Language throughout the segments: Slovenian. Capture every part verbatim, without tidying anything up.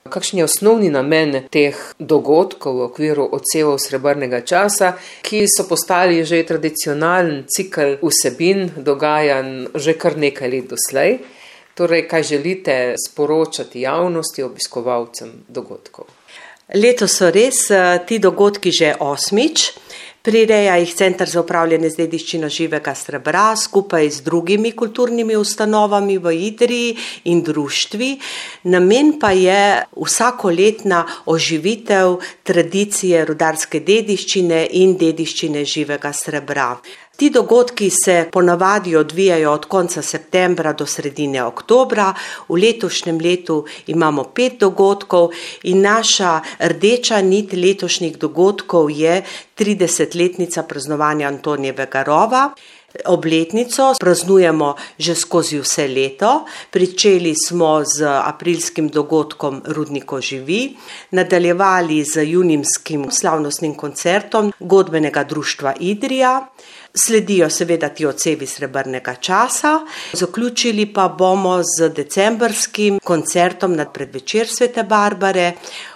Kakšen je osnovni namen teh dogodkov v okviru Odsevov srebrnega časa, ki so postali že tradicionalen cikel vsebin, dogajanj že kar nekaj let doslej? Torej, kaj želite sporočati javnosti, obiskovalcem dogodkov? Letos so res ti dogodki že osmič. Prireja jih Center za upravljanje z dediščino živega srebra skupaj z drugimi kulturnimi ustanovami v Idriji in društvi. Namen pa je vsakoletna oživitev tradicije rudarske dediščine in dediščine živega srebra. Ti dogodki se ponavadi odvijajo od konca septembra do sredine oktobra. V letošnjem letu imamo pet dogodkov in naša rdeča nit letošnjih dogodkov je tridesetletnica praznovanja Antonijevega rova. Obletnico praznujemo že skozi vse leto. Pričeli smo z aprilskim dogodkom Rudnik oživi, nadaljevali z junijskim slavnostnim koncertom Godbenega društva Idrija. Sledijo seveda ti odsevi srebrnega časa, zaključili pa bomo z decembrskim koncertom na predvečer Svete Barbare.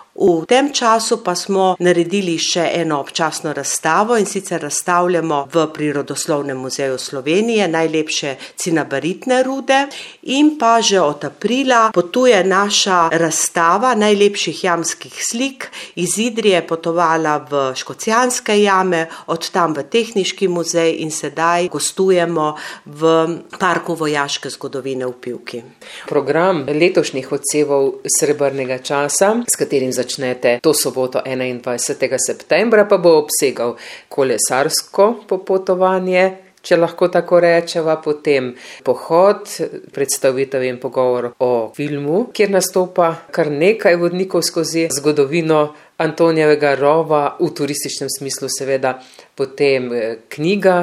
V tem času pa smo naredili še eno občasno razstavo in sicer razstavljamo v Prirodoslovnem muzeju Slovenije najlepše cinabaritne rude in pa že od aprila potuje naša razstava najlepših jamskih slik. Iz Idrije je potovala v Škocjanske jame, od tam v Tehniški muzej in sedaj gostujemo v Parku vojaške zgodovine v Pivki. Program letošnjih Odsevov srebrnega časa, s katerim začnemo Začnete to soboto enaindvajsetega septembra, pa bo obsegal kolesarsko popotovanje, če lahko tako rečeva, potem pohod, predstavitev in pogovor o filmu, kjer nastopa kar nekaj vodnikov skozi zgodovino Antonijevega rova, v turističnem smislu seveda, potem knjiga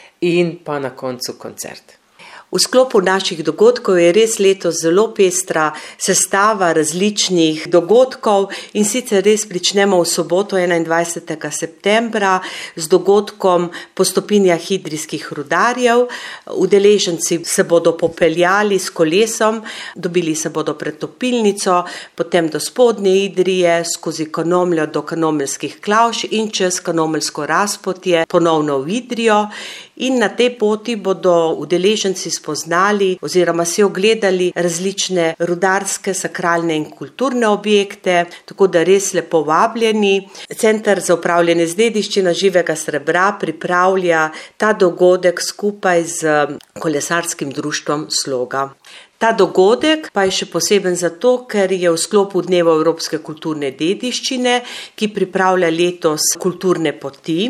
in pa na koncu koncert. V sklopu naših dogodkov je res letos zelo pestra sestava različnih dogodkov in sicer res pričnemo v soboto enaindvajsetega septembra z dogodkom po stopinjah idrijskih rudarjev. Udeleženci se bodo popeljali s kolesom, dobili se bodo pred topilnico, potem do spodnje Idrije, skozi Kanomljo do Kanomeljskih klavš in čez Kanomeljsko razpotje ponovno v Idrijo. In na tej poti bodo udeleženci spoznali oziroma si ogledali različne rudarske, sakralne in kulturne objekte, tako da res lepo vabljeni. Center za upravljanje z dediščino živega srebra pripravlja ta dogodek skupaj z kolesarskim društvom Sloga. Ta dogodek pa je še poseben zato, ker je v sklopu Dneva evropske kulturne dediščine, ki pripravlja letos kulturne poti.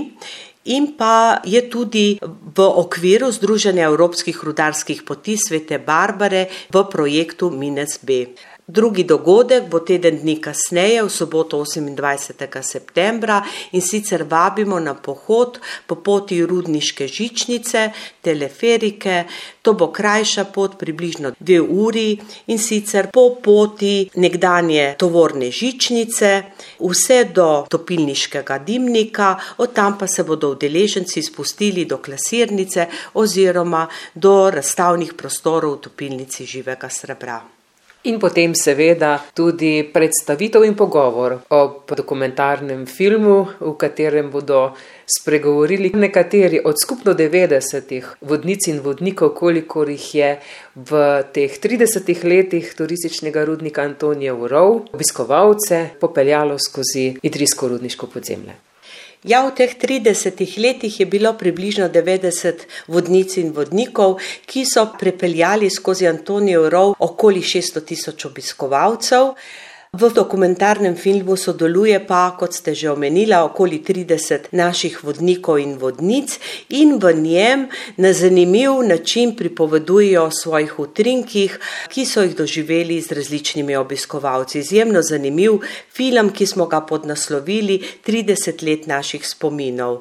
In pa je tudi v okviru Združenja evropskih rudarskih poti Svete Barbare v projektu Minec B. Drugi dogodek bo teden dni kasneje, v soboto osemindvajsetega septembra, in sicer vabimo na pohod po poti Rudniške žičnice, teleferike. To bo krajša pot, približno dve uri, in sicer po poti nekdanje tovorne žičnice, vse do topilniškega dimnika, od tam pa se bodo udeleženci spustili do klasirnice oziroma do razstavnih prostorov v topilnici živega srebra. In potem seveda tudi predstavitev in pogovor ob dokumentarnem filmu, v katerem bodo spregovorili nekateri od skupno devetdesetih vodnic in vodnikov, kolikor jih je v teh tridesetih letih turističnega rudnika Antonijev rov, obiskovalce popeljalo skozi idrijsko rudniško podzemlje. Ja, v teh tridesetih letih je bilo približno devetdeset vodnic in vodnikov, ki so prepeljali skozi Antonijev rov okoli šeststo tisoč obiskovalcev. V dokumentarnem filmu sodeluje pa, kot ste že omenila, okoli trideset naših vodnikov in vodnic in v njem na zanimiv način pripovedujejo o svojih utrinkih, ki so jih doživeli z različnimi obiskovalci. Izjemno zanimiv film, ki smo ga podnaslovili trideset let naših spominov.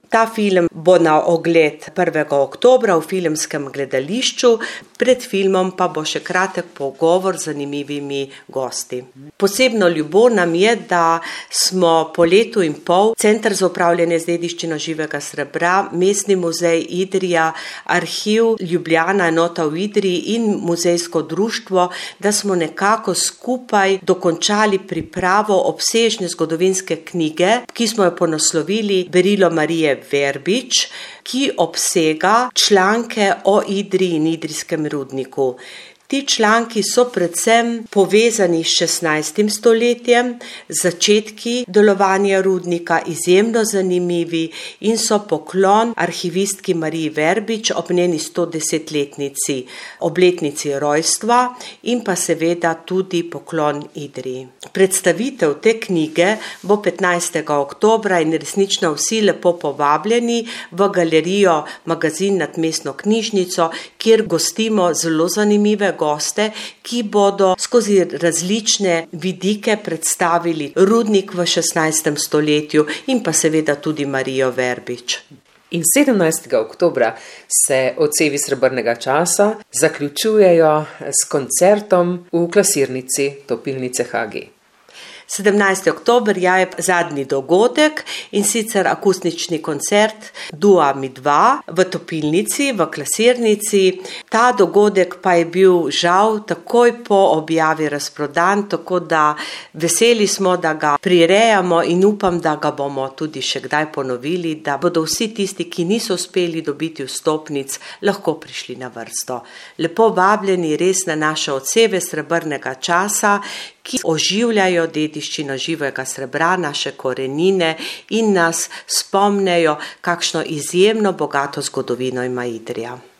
Ta film bo na ogled prvega oktobra v filmskem gledališču, pred filmom pa bo še kratek pogovor z zanimivimi gosti. Posebno ljubo nam je, da smo po letu in pol Center za upravljanje z dediščino živega srebra, Mestni muzej Idrija, Arhiv Ljubljana, enota v Idriji in muzejsko društvo, da smo nekako skupaj dokončali pripravo obsežne zgodovinske knjige, ki smo jo ponoslovili Berilo Marije Verbič, ki obsega članke o Idriji in idrijskem rudniku. Ti članki so predvsem povezani s šestnajstim stoletjem, začetki delovanja rudnika, izjemno zanimivi in so poklon arhivistki Mariji Verbič ob njeni stodesetletnici, obletnici rojstva in pa seveda tudi poklon Idriji. Predstavitev te knjige bo petnajstega oktobra in resnično vsi lepo povabljeni v galerijo Magazin nad Mestno knjižnico, kjer gostimo zelo zanimive goste, ki bodo skozi različne vidike predstavili rudnik v šestnajstem stoletju in pa seveda tudi Marijo Verbič. In sedemnajstega oktobra se Odsevi srebrnega časa zaključujejo s koncertom v klasirnici Topilnice Hagi. sedemnajstega oktober je zadnji dogodek in sicer akustični koncert Dua mi dva v Topilnici, v klasirnici. Ta dogodek pa je bil žal takoj po objavi razprodan, tako da veseli smo, da ga prirejamo in upam, da ga bomo tudi še kdaj ponovili, da bodo vsi tisti, ki niso uspeli dobiti vstopnic, lahko prišli na vrsto. Lepo vabljeni res na naše Odseve srebrnega časa, ki oživljajo dediščino živega srebra, naše korenine in nas spomnejo, kakšno izjemno bogato zgodovino ima Idrija.